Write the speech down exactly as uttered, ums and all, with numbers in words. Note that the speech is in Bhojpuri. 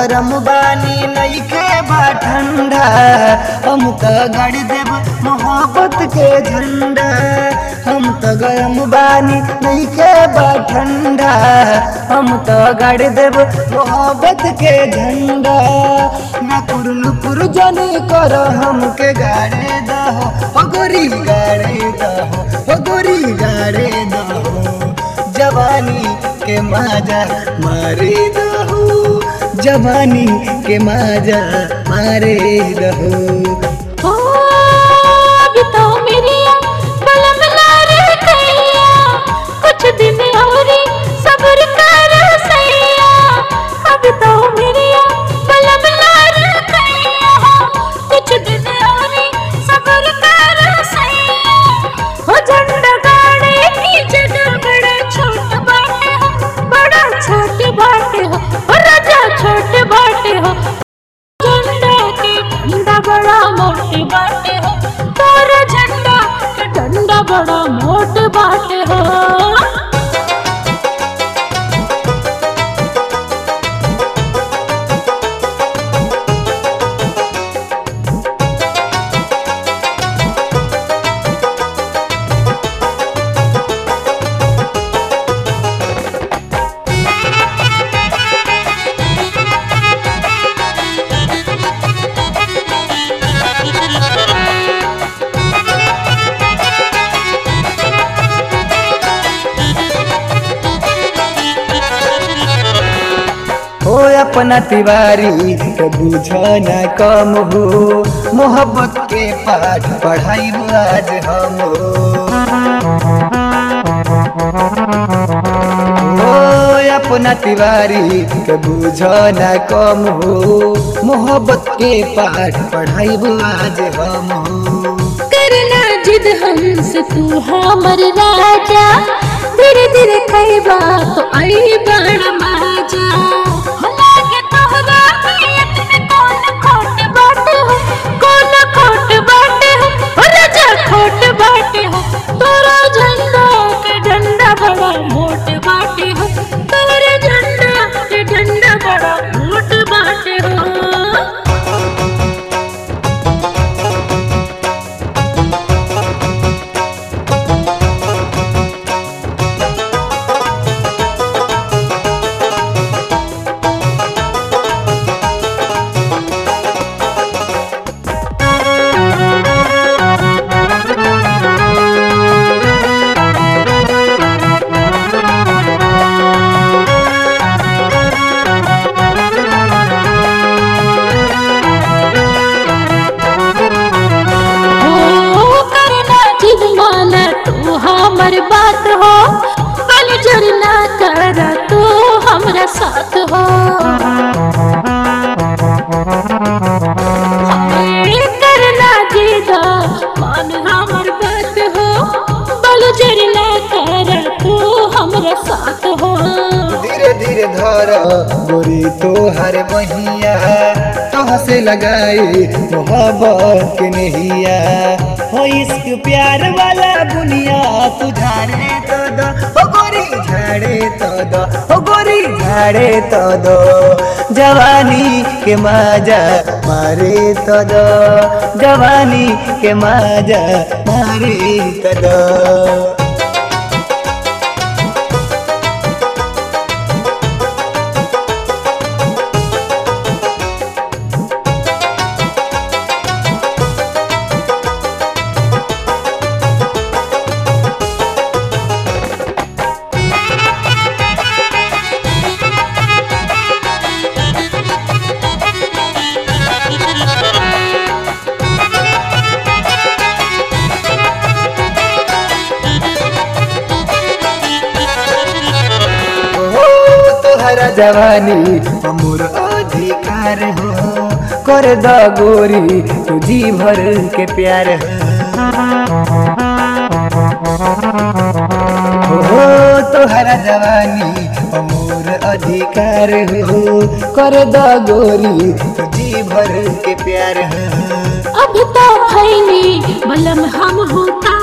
गरम बानी नइखे बा ठंडा, हम तो गड़ देव मोहब्बत के झंडा। हम तो गरम बानी नइखे बा ठंडा, हम तो गड़ देव मोहब्बत के झंडा। ना कुरलु कुर जाने कर हमके गाड़े दहो, हो गोरी गाड़े दहो, हो गोरी गाड़े दहो। जवानी के माजा मारे दहो, जवानी के माजा मारे दहो। ओ अभी तो मेरी बलम ना रह गया, कुछ दिन और सब्र कर सैया। अभी तो मेरी बलम ना रह गया, कुछ दिन और सब्र कर सैया। हो झंडा गाड़े की जगह बड़ा छोट बाटे हो, बड़ा छोट बाटे हो, राजा छोट बाटे हो। झंडा के डंडा बड़ा मोटे बाटे हो, तोरा झंडा के डंडा बड़ा मोटे बाटे हो। हो अपना तिवारी तो बुझो न कम हो, मोहब्बत के पाठ पढ़ाई आज हम हो। अपना तिवारी तो बुझो न कम हो, मोहब्बत के पाठ पढ़ाई आज हम हो। करना जिद हमसे तू हमर राजा, धीरे धीरे खैबा तो आई बड़ा मजा। लागे तोहरा नियत में कौन खोट बाटे हो, कौन खोट बाटे हो, राजा खोट बाटे हो। तोरा झंडा के डंडा बड़ा मोट बाटे हो, तोरा झंडा के डंडा बड़ा मोट बाटे हो। हमर बात हो बल जरना कर तू हमरा साथ हो। करना जीदा मान हमर बात हो, बल जरना कर तू हमरा साथ हो। धीरे धीरे धर गोरी तो हर बहिया, तो से लगाई मोहब्बत के नहिया। हो इश्क प्यार वाला बुनिया तू झाड़े तो दो, हो गोरी झाड़े तो दो, हो गोरी झाड़े तो दो। जवानी के माजा मारे तो दो, जवानी के माजा मारे तो दो। तोहरा जवानी अमूर अधिकार हो, कर द गोरी तू जी भर के प्यार हो। तोहरा जवानी अमूर अधिकार हो, कर द गोरी तू जी भर के प्यार हो। अब तो भैनी बलम हम होता